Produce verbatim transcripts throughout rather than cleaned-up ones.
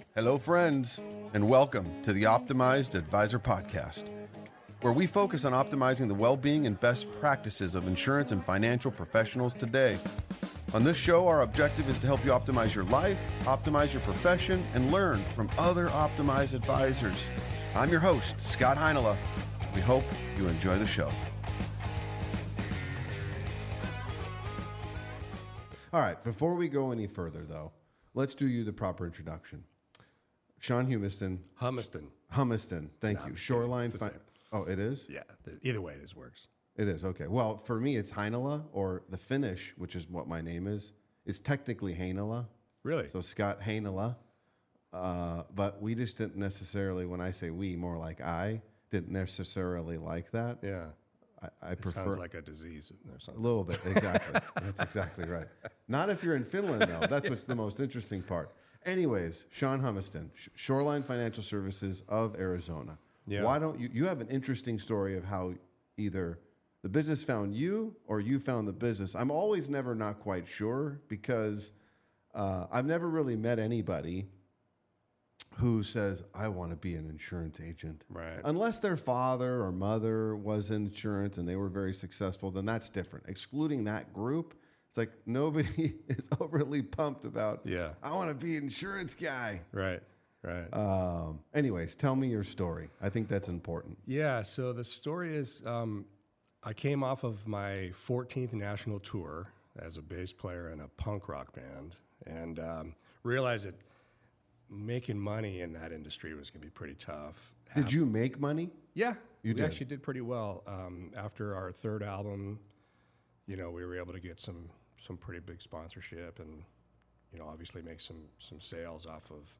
Hello, friends, and welcome to the Optimized Advisor Podcast, where we focus on optimizing the well-being and best practices of insurance and financial professionals today. On this show, our objective is to help you optimize your life, optimize your profession, and learn from other optimized advisors. I'm your host, Scott Heinela. We hope you enjoy the show. All right, before we go any further, though, let's do you the proper introduction. Sean Humiston. Humiston. Humiston, thank No, you. I'm Shoreline. it's the Fi- same. oh, it is? Yeah, the, either way it is works. It is, okay. Well, for me, it's Heinela, or the Finnish, which is what my name is. It's technically Heinela. Really? So Scott Heinela. Uh, but we just didn't necessarily, when I say we, more like I, didn't necessarily like that. Yeah. I, I It prefer sounds like a disease or a something. little bit, exactly. That's exactly right. Not if you're in Finland, though. That's what's the most interesting part. Anyways, Sean Humiston, Sh- Shoreline Financial Services of Arizona. Yeah. Why don't you, you have an interesting story of how either the business found you or you found the business. I'm always never not quite sure because uh, I've never really met anybody who says, I want to be an insurance agent. Right. Unless their father or mother was in insurance and they were very successful, then that's different. Excluding that group, it's like nobody is overly pumped about, Yeah. I want to be an insurance guy. Right. Right. Um, anyways, tell me your story. I think that's important. yeah. So the story is, um, I came off of my fourteenth national tour as a bass player in a punk rock band, and um, realized that making money in that industry was going to be pretty tough. Did you make money? Yeah, You we did. actually did pretty well. Um, after our third album, you know, we were able to get some some pretty big sponsorship, and you know, obviously make some some sales off of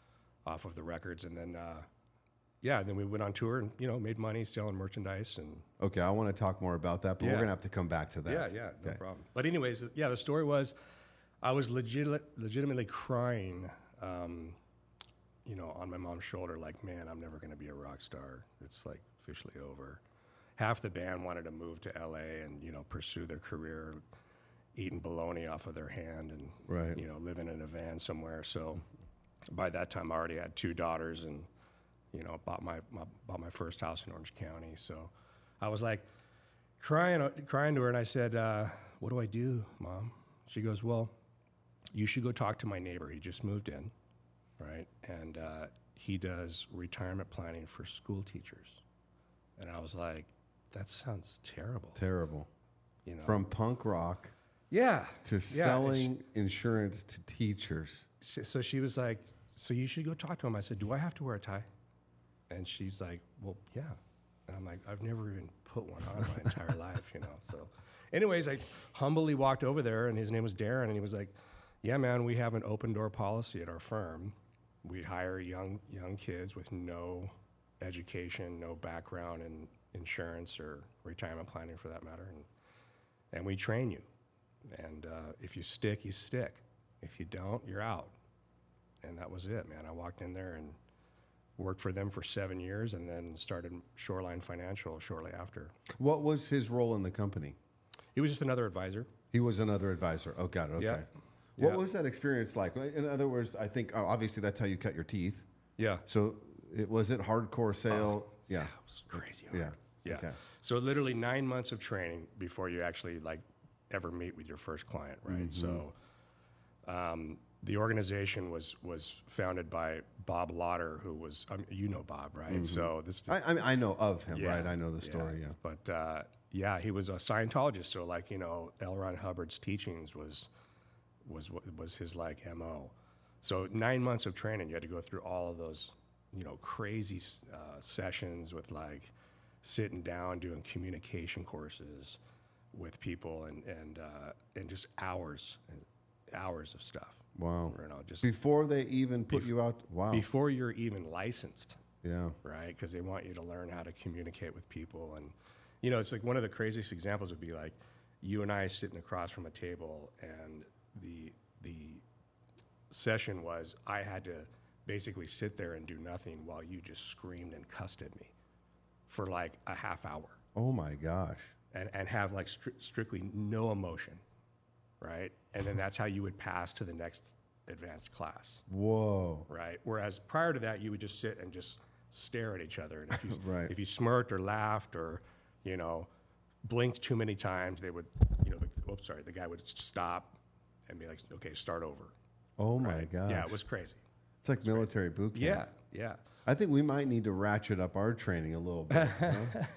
off of the records, and then uh, yeah, and then we went on tour and you know made money selling merchandise and Okay, I want to talk more about that, but we're Yeah. going to have to come back to that. yeah, yeah, no Okay. problem. But anyways, yeah, the story was I was legit legitimately crying. Um, you know, on my mom's shoulder, like, man, I'm never going to be a rock star. It's like officially over. Half the band wanted to move to L A and, you know, pursue their career, eating bologna off of their hand and, Right. you know, living in a van somewhere. So by that time, I already had two daughters and, you know, bought my, my bought my first house in Orange County. So I was like crying, crying to her, and I said, uh, what do I do, Mom? She goes, well, you should go talk to my neighbor. He just moved in. Right, and uh, he does retirement planning for school teachers, and I was like, "That sounds terrible." Terrible. You know, From punk rock yeah to yeah, and selling insurance to teachers. she- So she was like, "So you should go talk to him." I said, "Do I have to wear a tie?" And she's like, "Well, yeah." And I'm like, "I've never even put one on my entire life, you know." So, anyways, I humbly walked over there, and his name was Darren, and he was like, "Yeah, man, we have an open door policy at our firm. We hire young young kids with no education, no background in insurance or retirement planning for that matter, and and we train you. And uh, if you stick, you stick. If you don't, you're out." And that was it, man. I walked in there and worked for them for seven years, and then started Shoreline Financial shortly after. What was his role in the company? He was just another advisor. He was another advisor. Oh, got it. Okay. Yeah. What Yeah. was that experience like? In other words, I think oh, obviously that's how you cut your teeth. Yeah. So it was it hardcore sale? yeah. It was crazy hard. Yeah. Yeah. Okay. So literally nine months of training before you actually like ever meet with your first client, right? So um, the organization was was founded by Bob Lauder, who was um, you know Bob, right? So this I, I mean, I know of him, Yeah, right? I know the story. Yeah. But uh, yeah, he was a Scientologist, so like you know, L. Ron Hubbard's teachings was was what was his like M O. So nine months of training, you had to go through all of those, you know, crazy uh, sessions with like sitting down, doing communication courses with people, and and uh, and just hours and hours of stuff. Wow. You know, just Before they even put Bef- you out. Wow. before you're even licensed. yeah. Right? Because they want you to learn how to communicate with people. And, you know, it's like one of the craziest examples would be like you and I sitting across from a table, and the the session was I had to basically sit there and do nothing while you just screamed and cussed at me for like a half hour Oh my gosh. and, and have like stri- strictly no emotion, right? And then that's how you would pass to the next advanced class. Whoa. Right. Whereas prior to that, you would just sit and just stare at each other. And if you, Right. if you smirked or laughed or, you know, blinked too many times, they would, you know, the, oops, sorry, the guy would stop and be like, okay, start over. Oh my Right? God. Yeah, it was crazy. It's like military boot camp. Yeah, yeah. I think we might need to ratchet up our training a little bit. Huh?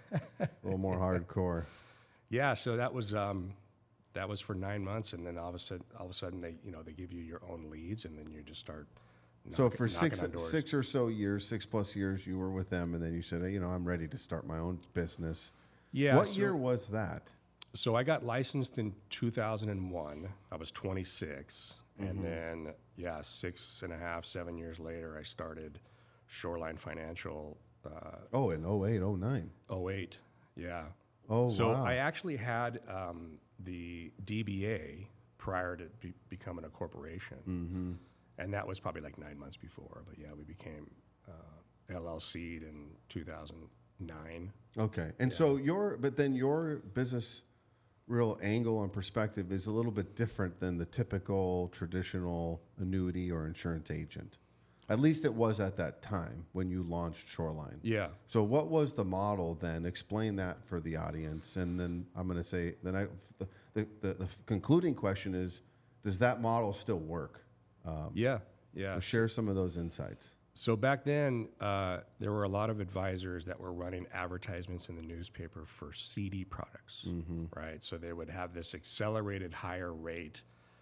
A little more hardcore. Yeah, so that was um, that was for nine months, and then all of a sudden, all of a sudden, they you know they give you your own leads, and then you just start. So knocking- for six knocking on doors. six or so years, six plus years, you were with them, and then you said, hey, you know, I'm ready to start my own business. Yeah. What so, year was that? So I got licensed in two thousand one. I was twenty-six, and then yeah, six and a half, seven years later, I started Shoreline Financial. Uh, Oh, in oh eight, oh nine. oh eight. Yeah. Oh, So wow. I actually had um, the D B A prior to be, becoming a corporation, mm-hmm. and that was probably like nine months before. But yeah, we became uh, L L C'd in two thousand nine. Okay. And so your, but then your business real angle and perspective is a little bit different than the typical traditional annuity or insurance agent. At least it was at that time when you launched Shoreline. Yeah. So what was the model then? Explain that for the audience. And then I'm going to say, then I, the, the, the, the concluding question is, does that model still work? Um, Yeah. Yeah. Share some of those insights. So back then, uh, there were a lot of advisors that were running advertisements in the newspaper for C D products, right? So they would have this accelerated higher rate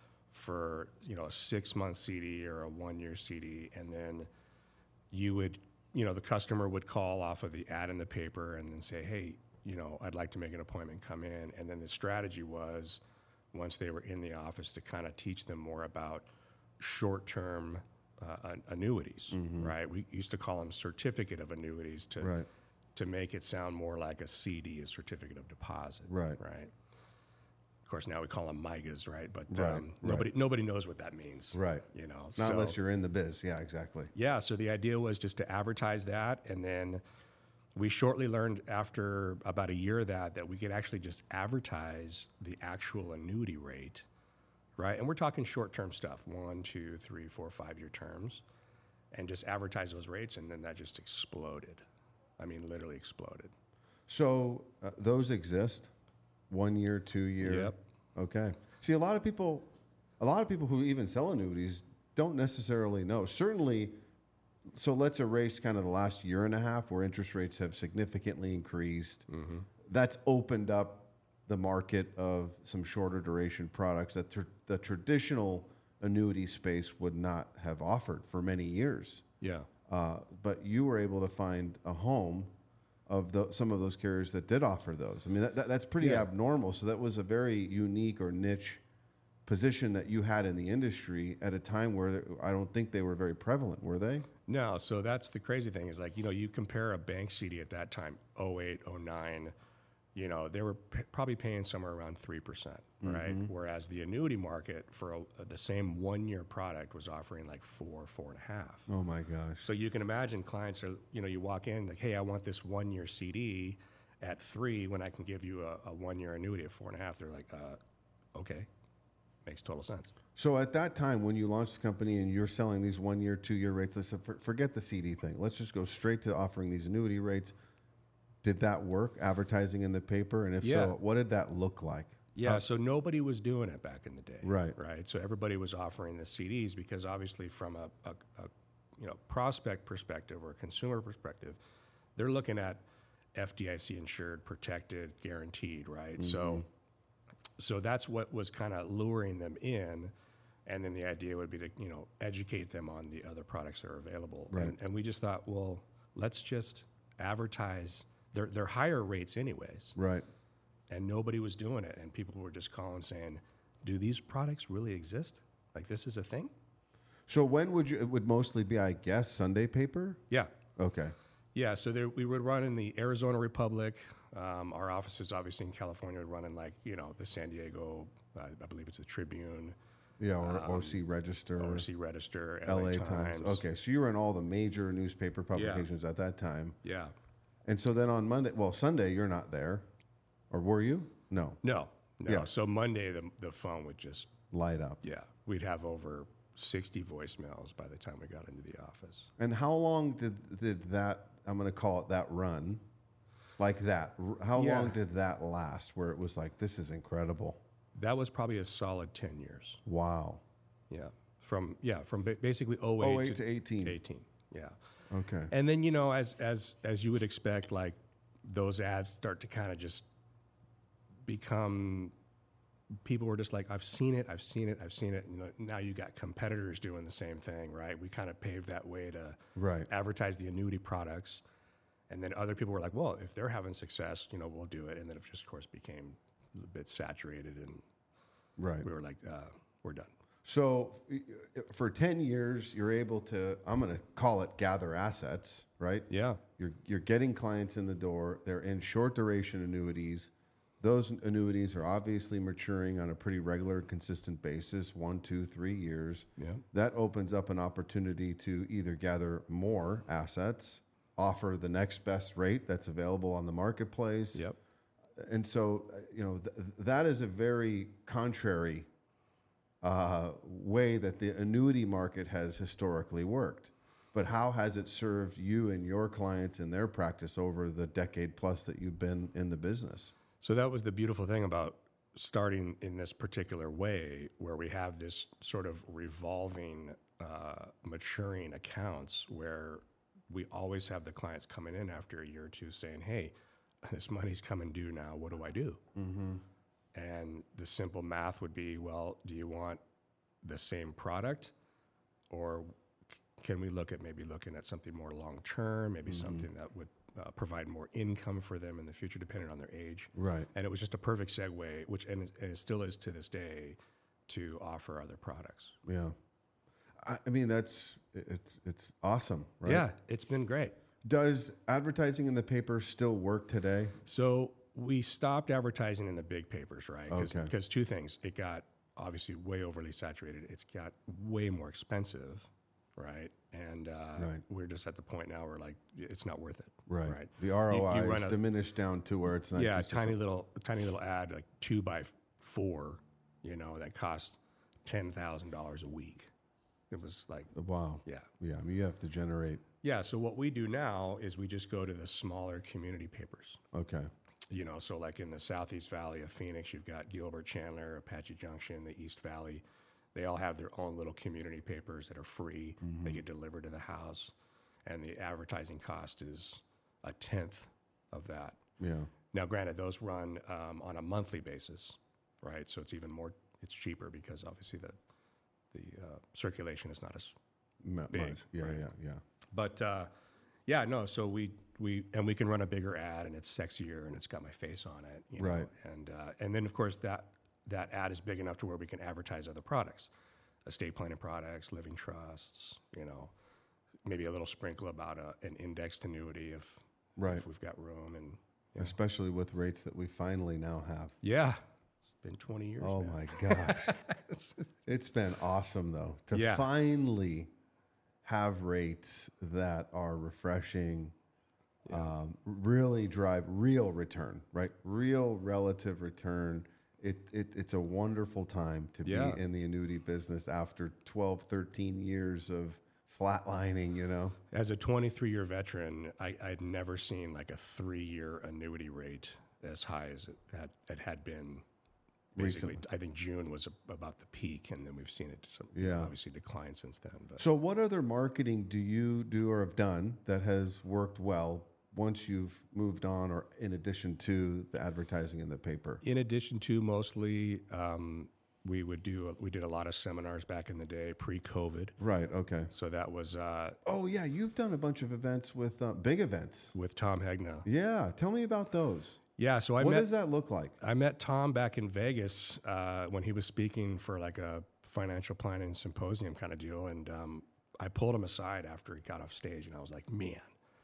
for, you know, a six-month C D or a one-year C D, and then you would, you know, the customer would call off of the ad in the paper and then say, hey, you know, I'd like to make an appointment, come in. And then the strategy was, once they were in the office, to kind of teach them more about short-term uh, an- annuities, right? We used to call them certificate of annuities to Right. to make it sound more like a C D, a certificate of deposit, Right. Right. Of course, now we call them M I G As, right? But Right, um, right. nobody nobody knows what that means, Right. You know, Not so, unless you're in the biz. Yeah, exactly. yeah. So the idea was just to advertise that, and then we shortly learned after about a year of that that we could actually just advertise the actual annuity rate, right? And we're talking short-term stuff, one, two, three, four, five-year terms, and just advertise those rates, and then that just exploded. I mean, literally exploded. So uh, those exist, one year, two year. Yep. Okay. See, a lot of people, a lot of people who even sell annuities don't necessarily know. Certainly, so let's erase kind of the last year and a half where interest rates have significantly increased. Mm-hmm. That's opened up the market of some shorter duration products that tr- the traditional annuity space would not have offered for many years. Yeah. Uh, but you were able to find a home of the, some of those carriers that did offer those. I mean, that, that, that's pretty Yeah. abnormal. So that was a very unique or niche position that you had in the industry at a time where there- I don't think they were very prevalent, were they? No, so that's the crazy thing is like, you know, you compare a bank C D at that time, oh eight, oh nine, you know, they were p- probably paying somewhere around three percent, right? Whereas the annuity market for a, the same one-year product was offering like four, four and a half. Oh my gosh. So you can imagine clients are, you know, you walk in like, hey, I want this one-year C D at three when I can give you a, a one-year annuity at four and a half. They're like, uh, okay, makes total sense. So at that time, when you launched the company and you're selling these one year, two year rates, let's for, forget the C D thing. Let's just go straight to offering these annuity rates. Did that work, advertising in the paper? And if Yeah. so, what did that look like? Yeah, so nobody was doing it back in the day. Right. Right. So everybody was offering the C Ds because obviously from a, a, a you know prospect perspective or a consumer perspective, they're looking at F D I C insured, protected, guaranteed, right? So so that's what was kind of luring them in. And then the idea would be to, you know, educate them on the other products that are available. Right. And, and we just thought, well, let's just advertise. They're, they're higher rates anyways. Right. And nobody was doing it. And people were just calling saying, do these products really exist? Like this is a thing? So when would you, it would mostly be, I guess, Sunday paper? Yeah. Okay. Yeah. So there, we would run in the Arizona Republic. Um, our offices, obviously in California, would run in like, you know, the San Diego, uh, I believe it's the Tribune, Yeah, or O C Register, O C Register, L A Times. Okay, so you were in all the major newspaper publications at that time. Yeah. And so then on Monday, well, Sunday, you're not there. Or were you? No. No, no. Yeah. So Monday, the, the phone would just, Light up. yeah, we'd have over, sixty voicemails by the time we got into the office. And how long did did that, I'm going to call it that run, like that, r- how Yeah. long did that last where it was like, this is incredible? That was probably a solid ten years. Wow. Yeah. From, yeah, from ba- basically oh eight oh eight to to eighteen. eighteen. Yeah. Okay. And then, you know, as, as, as you would expect, like those ads start to kind of just become, people were just like, I've seen it, I've seen it, I've seen it. You know, now you got competitors doing the same thing, right? We kind of paved that way to Right. advertise the annuity products. And then other people were like, well, if they're having success, you know, we'll do it. And then it just, of course, became a bit saturated, and Right. we were like, uh, we're done. So f- for ten years, you're able to, I'm going to call it gather assets, right? Yeah. You're, you're getting clients in the door. They're in short duration annuities. Those annuities are obviously maturing on a pretty regular, consistent basis, one, two, three years. Yeah. That opens up an opportunity to either gather more assets, offer the next best rate that's available on the marketplace. Yep. And so, uh, you know, th- that is a very contrary uh, way that the annuity market has historically worked. But how has it served you and your clients in their practice over the decade plus that you've been in the business? So that was the beautiful thing about starting in this particular way, where we have this sort of revolving, uh, maturing accounts where we always have the clients coming in after a year or two saying, hey, this money's coming due now. What do I do? Mm-hmm. And the simple math would be, well, do you want the same product, or c- can we look at maybe looking at something more long-term, maybe Mm-hmm. something that would uh, provide more income for them in the future, depending on their age. Right. And it was just a perfect segue, which and it, and it still is to this day, to offer other products. Yeah. I, I mean, that's, it's, it's awesome, right? Yeah, it's been great. Does advertising in the paper still work today? So we stopped advertising in the big papers, right? Because Okay. two things. It got obviously way overly saturated. It's got way more expensive, right? And uh, Right. we're just at the point now where like it's not worth it. Right. Right. The R O I You- you is run a- diminished down to where it's not Yeah, a just a- tiny little, a tiny little ad, like two by f- four, you know, that costs ten thousand dollars a week. It was like, Wow. yeah. Yeah. I mean, you have to generate. Yeah, so what we do now is we just go to the smaller community papers. Okay. You know, so like in the Southeast Valley of Phoenix, you've got Gilbert, Chandler, Apache Junction, the East Valley. They all have their own little community papers that are free. They get delivered to the house, and the advertising cost is a tenth of that. Yeah. Now, granted, those run um, on a monthly basis, right? So it's even more, it's cheaper because obviously the the uh, circulation is not as Ma- Big, much. Yeah. right. Yeah. Yeah. But uh, yeah, no. So we we and we can run a bigger ad, and it's sexier, and it's got my face on it, you know? Right. And uh, and then of course that that ad is big enough to where we can advertise other products, estate planning products, living trusts, you know, maybe a little sprinkle about a, an indexed annuity if Right. if we've got room, and yeah. Especially with rates that we finally now have. yeah, it's been twenty years. Oh man. my gosh. It's been awesome though to Yeah. finally have rates that are refreshing, um, really drive real return, right? Real relative return. It, it it's a wonderful time to Yeah. be in the annuity business after twelve, thirteen years of flatlining, you know? As a twenty-three year veteran, I, I'd never seen like a three year annuity rate as high as it had, it had been. Basically, Recently. I think June was a, about the peak, and then we've seen it some, Yeah. obviously decline since then. But So what other marketing do you do or have done that has worked well once you've moved on, or in addition to the advertising in the paper? in addition to mostly, um, we would do we did a lot of seminars back in the day pre-COVID. Right, okay. So that was uh, Oh yeah, you've done a bunch of events with uh, big events. with Tom Hegna. Yeah, tell me about those. Yeah, so I What met does that look like? I met Tom back in Vegas uh, when he was speaking for like a financial planning symposium kind of deal, and um, I pulled him aside after he got off stage, and I was like, "Man,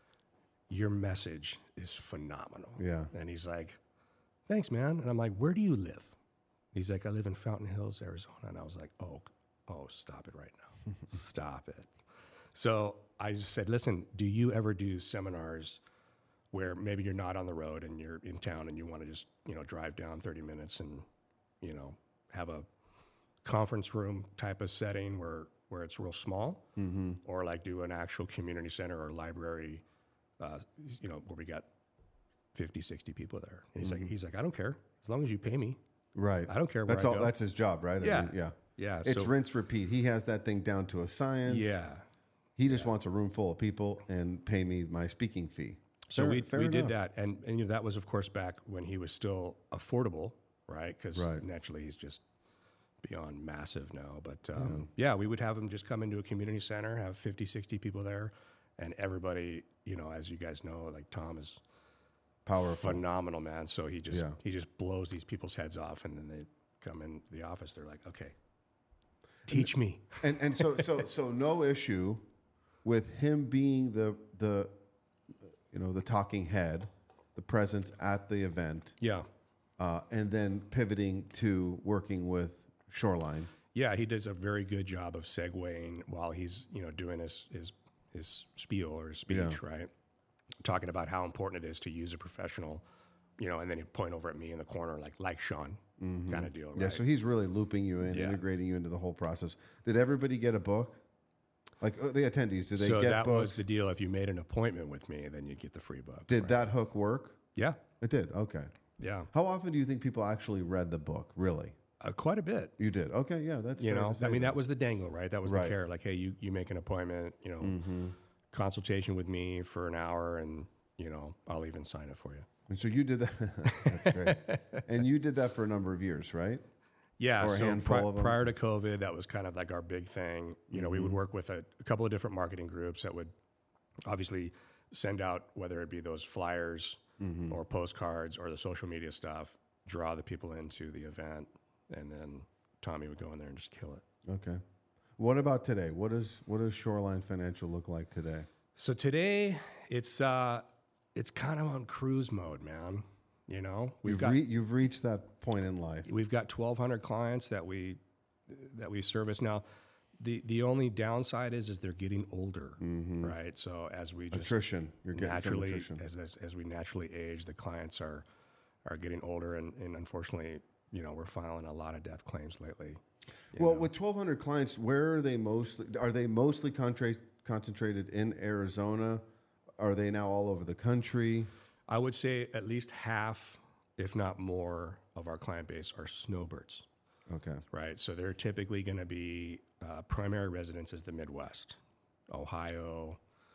your message is phenomenal." Yeah. And he's like, "Thanks, man." And I'm like, "Where do you live?" He's like, "I live in Fountain Hills, Arizona." And I was like, "Oh, oh, stop it right now, stop it." So I just said, "Listen, do you ever do seminars where maybe you're not on the road and you're in town and you want to just, you know, drive down thirty minutes and, you know, have a conference room type of setting where where it's real small, mm-hmm. or like do an actual community center or library, uh, you know, where we got fifty, sixty people there. And he's mm-hmm. like, he's like, I don't care as long as you pay me. Right. I don't care. That's where all. I go. That's his job, right? Yeah. I mean, yeah. Yeah. It's so, rinse, repeat. He has that thing down to a science. Yeah. He just yeah. wants a room full of people and pay me my speaking fee. So fair, we fair we enough. did that, and and you know, that was of course back when he was still affordable, right? Because right. naturally he's just beyond massive now. But um, yeah. yeah, we would have him just come into a community center, have fifty, sixty people there, and everybody, you know, as you guys know, like Tom is powerful, phenomenal, man. So he just yeah. he just blows these people's heads off, and then they come in the office. They're like, okay, teach and, me. And and so so so no issue with him being the the you know the talking head, the presence at the event. Yeah. Uh, and then pivoting to working with Shoreline. Yeah, he does a very good job of segueing while he's, you know, doing his his, his spiel or his speech, yeah. right? Talking about how important it is to use a professional, you know, and then he'd point over at me in the corner like like Sean mm-hmm. kind of deal, right? Yeah, so he's really looping you in, yeah. integrating you into the whole process. Did everybody get a book? Like uh, the attendees, did they so get that books? was the deal. If you made an appointment with me, then you'd get the free book. Did right? that hook work? Yeah. It did, okay. Yeah. How often do you think people actually read the book, really? Uh, quite a bit. You did. Okay, yeah, that's you fair know. to say I mean, that. that was the dangle, right? That was right. the carrot. Like, hey, you you make an appointment, you know, mm-hmm. consultation with me for an hour, and you know, I'll even sign it for you. And so you did that. That's great. And you did that for a number of years, right? Yeah. Or a so handful pri- of them? prior to COVID, that was kind of like our big thing. You know, mm-hmm. we would work with a, a couple of different marketing groups that would obviously send out, whether it be those flyers mm-hmm. or postcards or the social media stuff, draw the people into the event, and then Tommy would go in there and just kill it. Okay. What about today? What does what does Shoreline Financial look like today? So today, it's uh, it's kind of on cruise mode, man. You know, we've you've got re- you've reached that point in life. we've got twelve hundred clients that we that we service now. The the only downside is is they're getting older, mm-hmm. right? So as we just attrition, you're getting naturally some attrition. as, as as we naturally age, the clients are are getting older, and, and unfortunately, you know, we're filing a lot of death claims lately. Well, know. with twelve hundred clients, where are they mostly? Are they mostly contra- concentrated in Arizona? Are they now all over the country? I would say at least half, if not more, of our client base are snowbirds. Okay. Right. So they're typically going to be uh, primary residences, the Midwest, Ohio,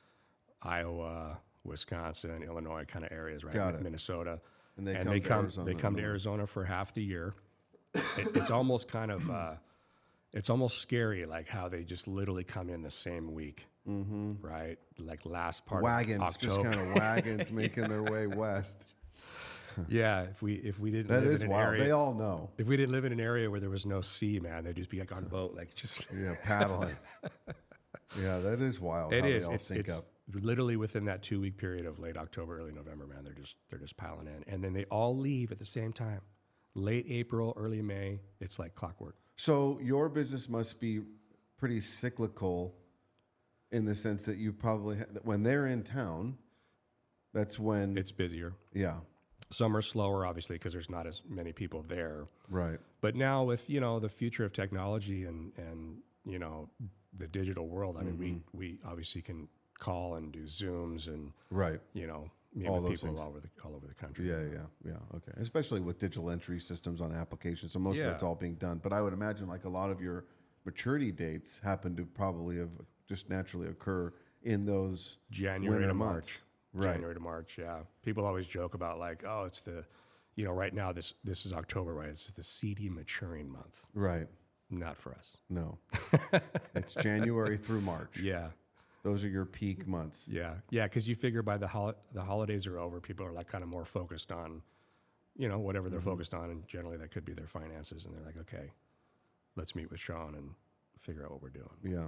Iowa, Wisconsin, Illinois kind of areas, right? Got it. Minnesota. And they and come they to come Arizona they come to more. Arizona for half the year. It, it's almost kind of uh, it's almost scary, like how they just literally come in the same week, mm-hmm. right? Like last part wagons, of just October. kind of wagons making their way west. Yeah, if we if we didn't That live is in an wild. area, They all know. if we didn't live in an area where there was no sea, man, they'd just be like on a boat, like just Yeah, paddling. Yeah, that is wild. It how is. They all It's, sync it's up. literally within that two week period of late October, early November, man. They're just they're just piling in, and then they all leave at the same time. Late April, early May. It's like clockwork. So your business must be pretty cyclical, in the sense that you probably ha- when they're in town, that's when It's busier. yeah, Some are slower, obviously, because there's not as many people there. right. But now with you know the future of technology and and you know the digital world, I mean, we we obviously can call and do Zooms and Right. you know meet All with those people things. all over the all over the country. Yeah, yeah, yeah. Okay. Especially with digital entry systems on applications. So most Yeah. of that's all being done. But I would imagine like a lot of your maturity dates happen to probably have just naturally occur in those January winter to months. March. Right. January to March, yeah. People always joke about like, oh, it's the, you know, right now this this is October, right? It's the seedy maturing month. Right. Not for us. No. It's January through March. Yeah, Those are your peak months. yeah, yeah. Because you figure by the hol- the holidays are over, people are like kind of more focused on, you know, whatever they're Mm-hmm. focused on, and generally that could be their finances, and they're like, okay, let's meet with Sean and figure out what we're doing. Yeah.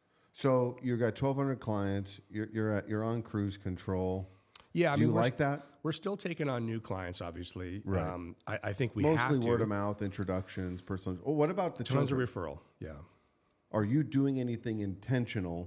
So you got twelve hundred clients. You're you're at you're on cruise control. Yeah, I Do mean, you we're like that? We're still taking on new clients, obviously. Right. Um, I, I think we Mostly have to. word of mouth, introductions, personal. Oh, what about the Tons children? of referral. Yeah. Are you doing anything intentional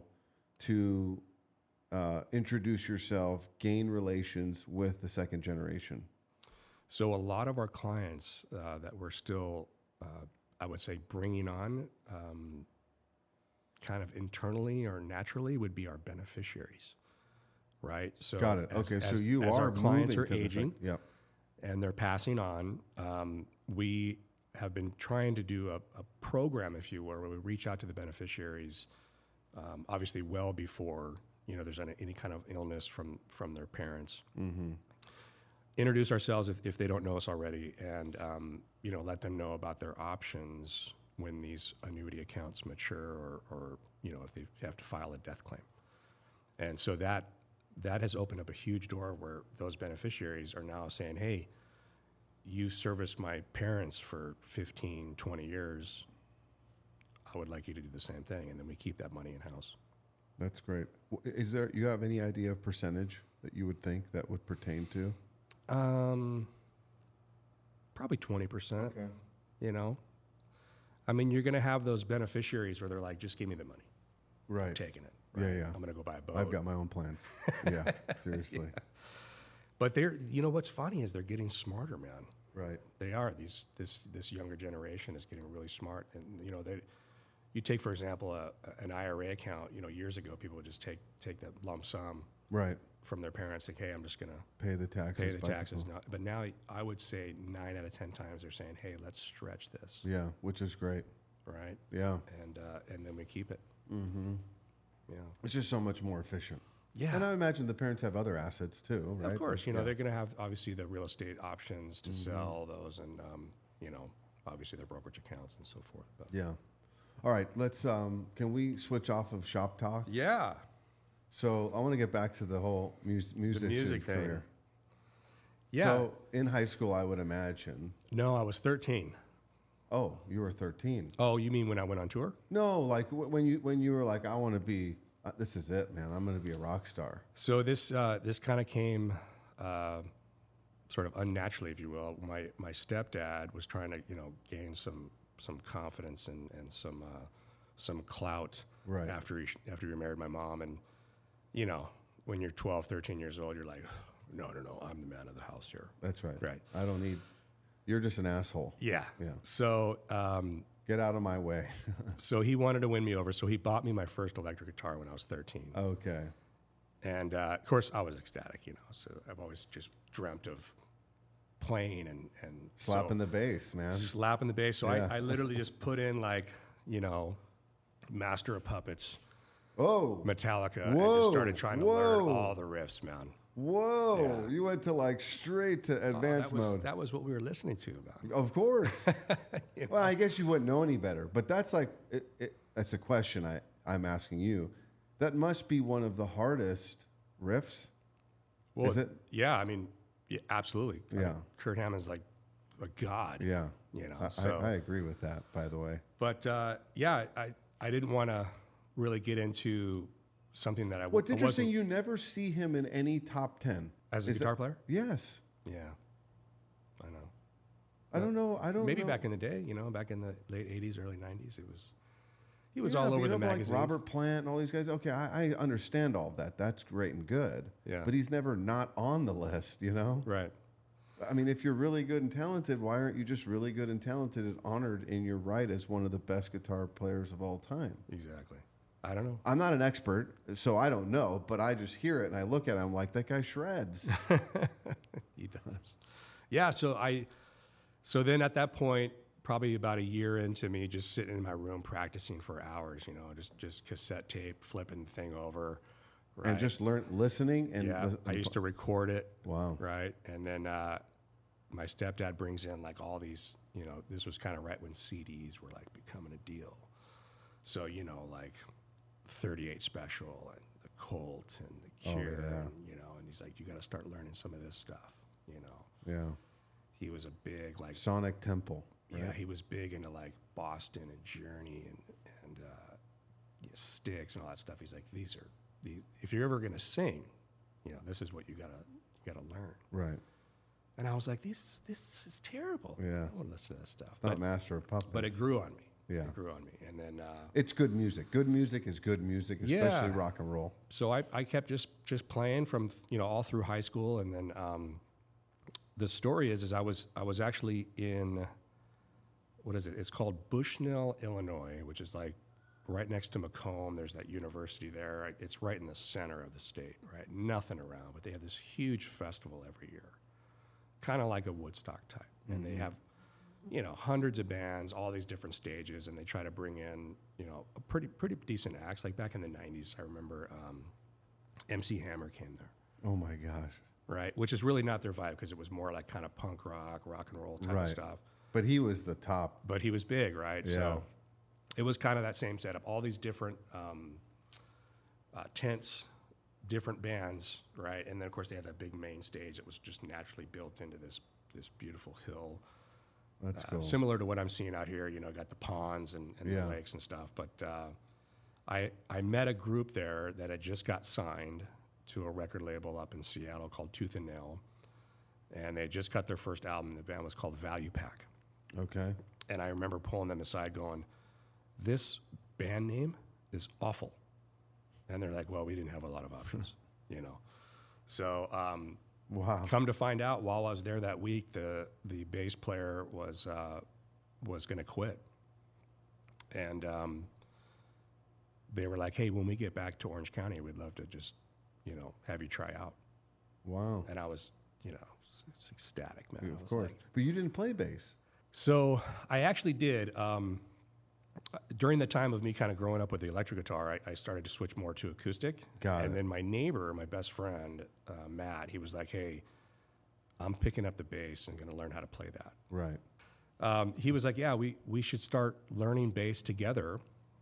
to uh, introduce yourself, gain relations with the second generation? So a lot of our clients uh, that we're still, uh, I would say, bringing on, um, kind of internally or naturally would be our beneficiaries, right? So Got it. as- Okay, as- so you as are our clients moving are to the sec- aging Yep. and they're passing on. Um, we have been trying to do a, a program, if you will, where we reach out to the beneficiaries, um, obviously well before you know there's any, any kind of illness from from their parents. Mm-hmm. Introduce ourselves if, if they don't know us already, and um, you know let them know about their options when these annuity accounts mature, or, or you know if they have to file a death claim. And so that that has opened up a huge door where those beneficiaries are now saying, hey, you serviced my parents for fifteen, twenty years. I would like you to do the same thing. And then we keep that money in-house. That's great. W- Is there, you have any idea of percentage that you would think that would pertain to? Um, probably twenty percent, Okay. you know? I mean, you're going to have those beneficiaries where they're like, just give me the money. I'm Right. taking it. Yeah, right? yeah. I'm going to go buy a boat. I've got my own plans. Yeah, seriously. But they're, you know, what's funny is they're getting smarter, man. Right. They are. These this this younger generation is getting really smart, and you know they. You take for example a, an I R A account. You know, years ago people would just take take that lump sum Right. from their parents, like, hey, I'm just gonna Pay the taxes. pay the by taxes. default. Now, but now I would say nine out of ten times they're saying, hey, let's stretch this, Yeah, which is great. right? Yeah. And uh, and then we keep it. Mm-hmm. Yeah. It's just so much more efficient. Yeah. And I imagine the parents have other assets too, right? Of course, you know Yeah. they're going to have obviously the real estate options to Mm-hmm. sell those, and um, you know obviously their brokerage accounts and so forth. But Yeah. All right, let's, um, can we switch off of shop talk? yeah, So I want to get back to the whole mus- musician music thing. career. yeah. So in high school, I would imagine. No, I was thirteen. Oh, you were thirteen. Oh, you mean when I went on tour? No, like w- when you when you were like, I want to be. Uh, this is it, man. I'm going to be a rock star. So this uh, this kind of came uh, sort of unnaturally, if you will. My my stepdad was trying to you know gain some some confidence and and some uh, some clout Right. after he after he married my mom, and you know when you're twelve, thirteen years old, you're like, no, no, no, I'm the man of the house here. That's right. Right. I don't need. You're just an asshole. Yeah. Yeah. So um, Get out of my way. so he wanted to win me over, so he bought me my first electric guitar when I was thirteen. Okay. And uh, of course, I was ecstatic, you know. So I've always just dreamt of playing and and Slapping so, the bass, man. slapping the bass. So Yeah. I, I literally just put in like you know, Master of Puppets, Oh. Metallica, and Whoa, just started trying to learn whoa. all the riffs, man. Whoa. Yeah. You went to like straight to Oh, advanced that was, mode. That was what we were listening to, man. Of course. You Well, I guess you wouldn't know any better, but that's like it, it, that's a question I, I'm asking you. That must be one of the hardest riffs. Well, Is it? Yeah, I mean, yeah, absolutely. I Yeah. mean, Kurt Hammond's like a god. Yeah, You know. I, so, I, I agree with that. By the way, but uh, yeah, I I didn't want to really get into something that I. what's I interesting, wasn't- you never see him in any top ten as a Is guitar that- player. Yes, Yeah, I know. I don't know. I don't Maybe know. back in the day, you know, back in the late eighties, early nineties, it was. He was Yeah, all but over you the know, but magazines. Like Robert Plant and all these guys. Okay, I, I understand all of that. That's great and good. Yeah. But he's never not on the list. You know. Right. I mean, if you're really good and talented, why aren't you just really good and talented and honored in your right as one of the best guitar players of all time? Exactly. I don't know. I'm not an expert, so I don't know, but I just hear it and I look at it, I'm like, that guy shreds. He does. Yeah. So I. So then at that point, probably about a year into me just sitting in my room practicing for hours, you know, just just cassette tape, flipping the thing over. Right? And just learn listening and yeah, lis- I used to record it. Wow. Right. And then uh, my stepdad brings in like all these, you know, this was kind of right when C Ds were like becoming a deal. So, you know, like thirty-eight Special and the Colt and the Oh, Cure, yeah. and, you know, and he's like, you got to start learning some of this stuff, you know. Yeah. He was a big, like, Sonic Temple. Right? yeah, he was big into like Boston and Journey and, and uh, you know, Styx and all that stuff. He's like, these are, these, if you're ever going to sing, you know, this is what you got to, you got to learn. Right. And I was like, this this is terrible. Yeah. I don't want to listen to this stuff. It's not But, Master of Puppets. but it grew on me. Yeah. It grew on me. And then, uh, It's good music. Good music is good music, especially Yeah. rock and roll. so I, I kept just, just playing from, you know, all through high school. And then um, the story is, is I was, I was actually in, what is it? It's called Bushnell, Illinois, which is like right next to Macomb. There's that university there. It's right in the center of the state, right? Nothing around, but they have this huge festival every year, kind of like a Woodstock type. And mm-hmm. they have, you know, hundreds of bands, all these different stages, and they try to bring in, you know, a pretty pretty decent acts. Like back in the nineties, I remember um, M C Hammer came there. Oh my gosh. Right, which is really not their vibe because it was more like kind of punk rock, rock and roll type right. of stuff. But he was the top. But he was big, right? Yeah. So it was kind of that same setup. All these different um, uh, tents, different bands, right? And then, of course, they had that big main stage that was just naturally built into this this beautiful hill. That's uh, cool. Similar to what I'm seeing out here, you know, got the ponds and, and yeah. the lakes and stuff. But uh, I I met a group there that had just got signed to a record label up in Seattle called Tooth and Nail. And they had just cut their first album. The band was called Value Pack. Okay. And I remember pulling them aside going, this band name is awful. And they're like, well, we didn't have a lot of options, you know. So um, wow. come to find out, while I was there that week, the the bass player was uh, was going to quit. And um, they were like, hey, when we get back to Orange County, we'd love to just, you know, have you try out. Wow. And I was, you know, it's ecstatic, man. Yeah, I of was course. like, but you didn't play bass. So I actually did. Um, during the time of me kind of growing up with the electric guitar, I, I started to switch more to acoustic. Got and it. then my neighbor, my best friend, uh, Matt, he was like, hey, I'm picking up the bass and going to learn how to play that. Right. Um, he was like, yeah, we, we should start learning bass together.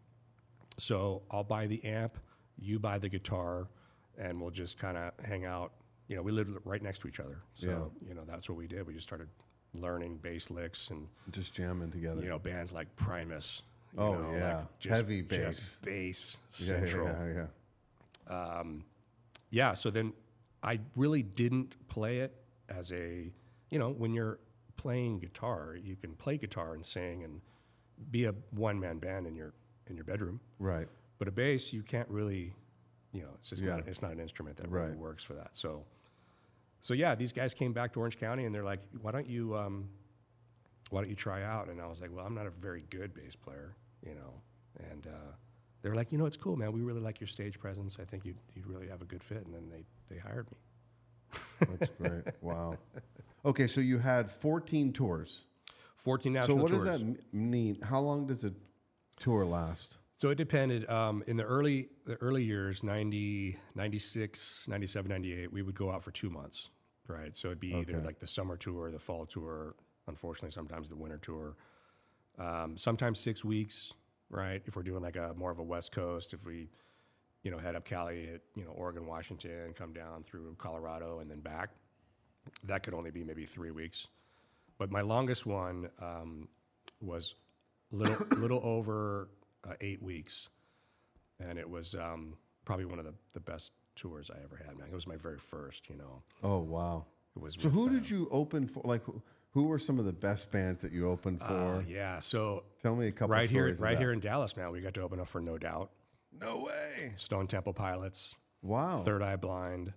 So I'll buy the amp, you buy the guitar, and we'll just kind of hang out. You know, we lived right next to each other. So, Yeah. you know, that's what we did. We just started learning bass licks and, Just jamming together. you know, bands like Primus. You Oh, know, yeah. like just, Heavy bass. Just bass yeah, central. yeah, yeah. Um, yeah, so then I really didn't play it as a, you know, when you're playing guitar, you can play guitar and sing and be a one-man band in your in your bedroom. Right. But a bass, you can't really, you know, it's just Yeah. not it's not an instrument that Right. really works for that. So, so yeah, these guys came back to Orange County and they're like, why don't you, um, why don't you try out? And I was like, well, I'm not a very good bass player, you know. And uh, they're like, you know, it's cool, man. We really like your stage presence. I think you'd you'd really have a good fit. And then they they hired me. That's great. Wow. Okay, so you had fourteen tours. fourteen So national what tours. does that m- mean? How long does a tour last? So it depended. Um, in the early the early years, ninety, ninety-six, ninety-seven, ninety-eight, we would go out for two months, right? So it'd be either Okay. like the summer tour, the fall tour, unfortunately sometimes the winter tour. Um, sometimes six weeks, right? If we're doing like a more of a West Coast, if we, you know, head up Cali, hit, you know, Oregon, Washington, come down through Colorado and then back, that could only be maybe three weeks. But my longest one um, was little little over uh, eight weeks, and it was um, probably one of the, the best tours I ever had. Man, it was my very first. You know, Oh, wow. it was. So with, who uh, did you open for? Like, who, who were some of the best bands that you opened for? Uh, yeah, so Tell me a couple right here, stories of right that. here in Dallas, man, we got to open up for No Doubt, No way. Stone Temple Pilots, Wow. Third Eye Blind.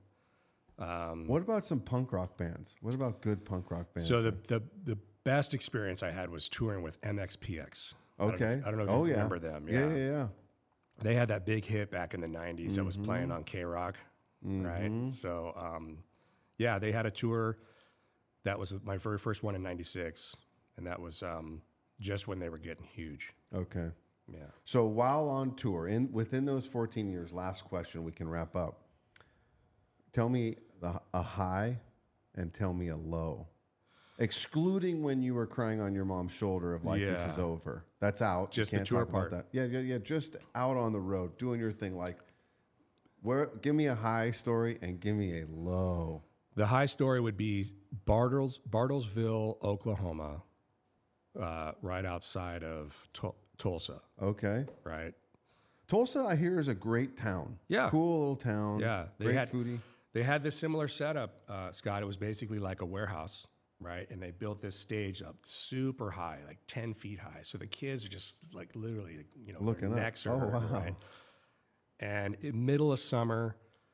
Um, What about some punk rock bands? What about good punk rock bands? so the, the the best experience I had was touring with M X P X. I don't know okay. if- I don't know if oh, you yeah. remember them. Yeah, yeah, yeah. They had that big hit back in the nineties that was playing Mm-hmm. on K-Rock, right? So, um, yeah, they had a tour. That was my very first one in ninety-six, and that was um, just when they were getting huge. Okay. Yeah. So while on tour, in within those fourteen years, last question, we can wrap up. Tell me the, a high and tell me a low. Excluding when you were crying on your mom's shoulder of like, this Yeah. is over. That's out. You Just the can't tour talk about part. that. Yeah, yeah, yeah. Just out on the road, doing your thing. Like, where? Give me a high story and give me a low. The high story would be Bartles, Bartlesville, Oklahoma, uh, right outside of Tul- Tulsa, Okay. right? Tulsa, I hear, is a great town. Yeah. Cool little town. Yeah, they Great had- foodie. They had this similar setup, uh, Scott. It was basically like a warehouse, right? And they built this stage up super high, like ten feet high. So the kids are just like literally, you know, Looking their up. necks are Oh, hurting, wow. right? And in middle of summer,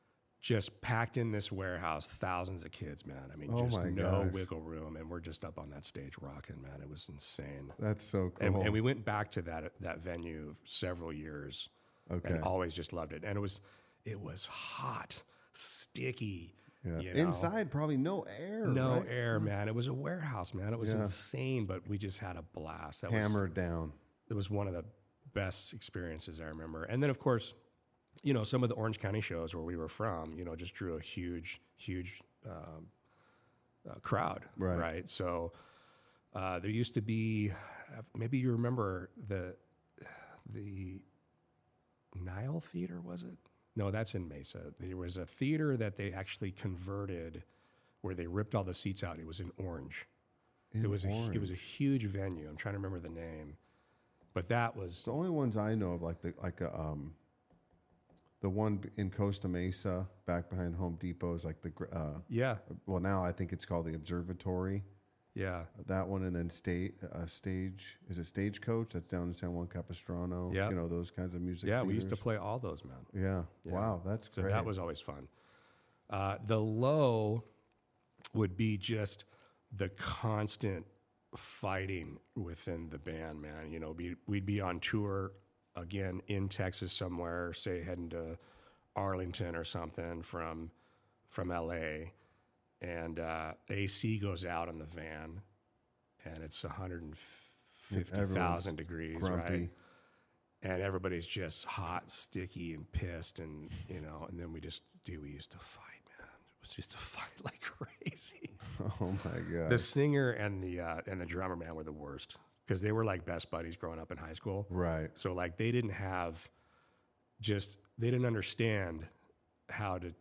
just packed in this warehouse, thousands of kids, man. I mean, Oh just my no gosh. wiggle room, and we're just up on that stage rocking, man. It was insane. That's so cool. And, and we went back to that that venue several years, Okay. and always just loved it. And it was it was hot, sticky. Yeah. You know? Inside, probably no air. No right? air, man. It was a warehouse, man. It was Yeah. insane, but we just had a blast. That was Hammered down. it was one of the best experiences I remember. And then, of course, you know, some of the Orange County shows where we were from, you know, just drew a huge, huge um, uh, crowd, Right. right? So uh, there used to be, uh, maybe you remember the the Nile Theater, was it? No, that's in Mesa. There was a theater that they actually converted where they ripped all the seats out. It was in Orange. In It was a Orange. it was a huge venue. I'm trying to remember the name, but that was The only ones I know of, like the like a um, the one b- in Costa Mesa, back behind Home Depot, is like the gr- uh, yeah, well now I think it's called the Observatory. yeah, That one, and then state uh, stage is it Stagecoach? That's down in San Juan Capistrano. Yeah. you know those kinds of music. yeah. We used to theaters. play all those, man. Yeah. Yeah. Wow, that's So great. that was always fun. Uh, the low would be just the constant fighting within the band, man. You know, be, we'd be on tour again in Texas somewhere, say heading to Arlington or something from from L A, and uh, A C goes out in the van, and it's one hundred fifty thousand degrees, grumpy. right? And everybody's just hot, sticky, and pissed, and you know, and then we just do. We used to fight, man. It was just a fight like crazy. Oh my god. The singer and the uh, and the drummer, man, were the worst because they were like best buddies growing up in high school. Right. So like they didn't have just they didn't understand how to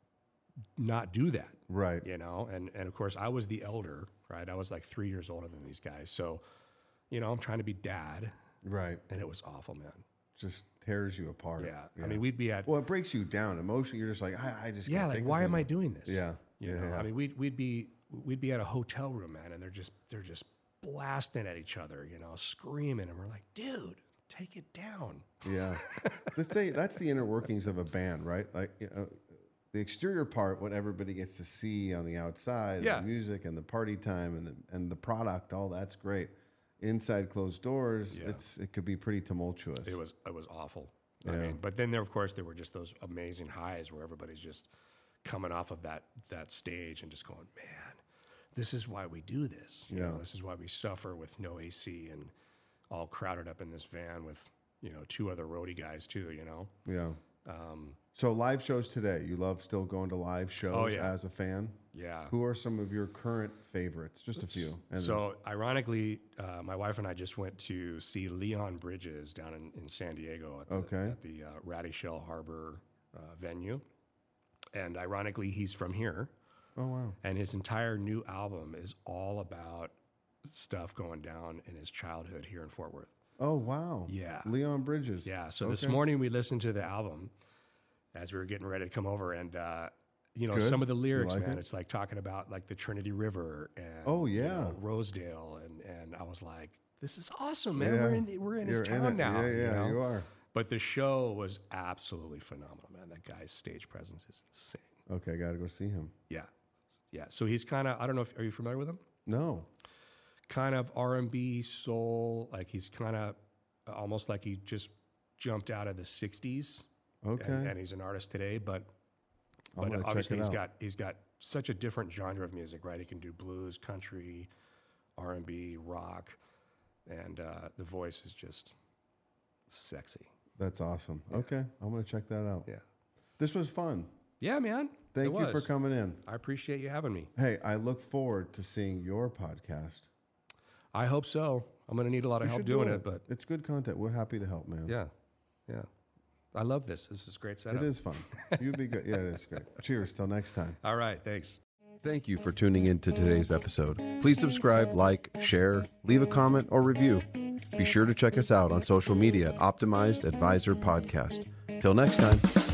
not do that, Right. you know. And and of course I was the elder, right? I was like three years older than these guys, so you know I'm trying to be dad, Right. and it was awful, man. Just tears you apart. Yeah, I mean we'd be at Well, it breaks you down emotionally. You're just like, I, I just yeah, can't like take why this am I anymore. doing this? Yeah. You yeah, know, yeah. I mean, we'd we'd be we'd be at a hotel room, man, and they're just they're just blasting at each other, you know, screaming, and we're like, dude, take it down. Yeah. This thing, that's the inner workings of a band, right? Like, you know, the exterior part, what everybody gets to see on the outside, Yeah. the music and the party time and the, and the product, all that's great. Inside closed doors, Yeah. it's it could be pretty tumultuous. It was it was awful. I Yeah. mean, but then there, of course, there were just those amazing highs where everybody's just coming off of that that stage and just going, man, this is why we do this. You know, Yeah. this is why we suffer with no A C and all crowded up in this van with you know two other roadie guys too. You know. Yeah. Um, So live shows today. You love still going to live shows Oh, yeah. as a fan? yeah. Who are some of your current favorites? Just a few. And So, ironically, uh, my wife and I just went to see Leon Bridges down in, in San Diego at the, Okay. at the uh, Ratty Shell Harbor uh, venue. And ironically, he's from here. oh wow. And his entire new album is all about stuff going down in his childhood here in Fort Worth. Oh wow. Yeah. Leon Bridges. Yeah. So this Okay. morning we listened to the album as we were getting ready to come over, and uh, you know Good. some of the lyrics, like man. it? It's like talking about like the Trinity River and Oh, you yeah. know, Rosedale, and and I was like, this is awesome, man. Yeah. We're in we're in his You're town in it. now. Yeah, yeah, you, know? you are. But the show was absolutely phenomenal, man. That guy's stage presence is insane. Okay, got to go see him. Yeah, yeah. So he's kind of I don't know if are you familiar with him? No. Kind of R and B soul, like he's kind of almost like he just jumped out of the sixties. Okay. And, and he's an artist today, but I'm but gonna check obviously it he's out. got he's got such a different genre of music, right? He can do blues, country, R and B, rock, and uh, the voice is just sexy. That's awesome. Okay, I'm gonna check that out. Yeah, This was fun. yeah, man. Thank It you for was. coming in. I appreciate you having me. Hey, I look forward to seeing your podcast. I hope so. I'm gonna need a lot of You help should do doing it, but it's good content. We're happy to help, man. yeah, yeah. I love this. This is a great setup. It is fun. You'd be good. Yeah, it is great. Cheers. Till next time. All right, thanks. Thank you for tuning in to today's episode. Please subscribe, like, share, leave a comment, or review. Be sure to check us out on social media at Optimized Advisor Podcast. Till next time.